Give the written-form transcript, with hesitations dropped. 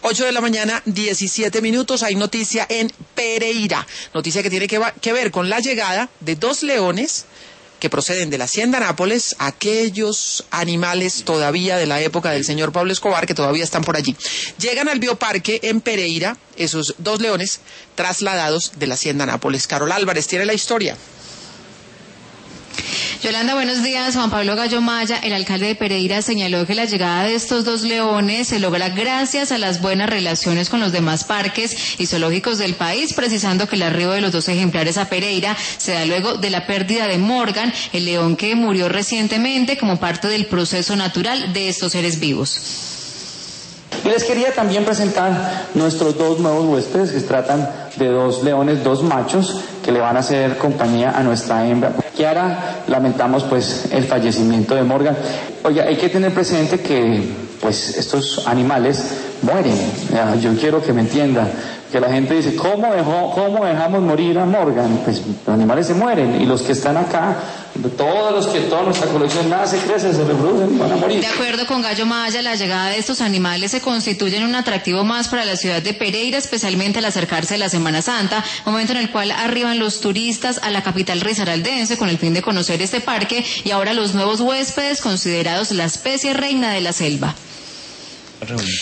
8 de la mañana, 17 minutos. Hay noticia en Pereira. Noticia que tiene que ver con la llegada de 2 leones que proceden de la Hacienda Nápoles, aquellos animales todavía de la época del señor Pablo Escobar que todavía están por allí. Llegan al bioparque en Pereira, esos 2 leones trasladados de la Hacienda Nápoles. Carol Álvarez tiene la historia. Yolanda, buenos días. Juan Pablo Gallo Maya, el alcalde de Pereira, señaló que la llegada de estos 2 leones se logra gracias a las buenas relaciones con los demás parques y zoológicos del país, precisando que el arribo de los 2 ejemplares a Pereira se da luego de la pérdida de Morgan, el león que murió recientemente como parte del proceso natural de estos seres vivos. Y les quería también presentar nuestros 2 nuevos huéspedes, que se tratan de 2 leones, 2 machos, que le van a hacer compañía a nuestra hembra. Kiara, lamentamos pues el fallecimiento de Morgan. Oye, hay que tener presente que pues estos animales mueren. Yo quiero que me entiendan, que la gente dice, ¿cómo dejamos morir a Morgan? Pues los animales se mueren, y los que están acá, toda nuestra colección nace, crece, se reproducen y van a morir. De acuerdo con Gallo Maya, la llegada de estos animales se constituye en un atractivo más para la ciudad de Pereira, especialmente al acercarse de la Semana Santa, momento en el cual arriban los turistas a la capital risaraldense con el fin de conocer este parque y ahora los nuevos huéspedes considerados la especie reina de la selva.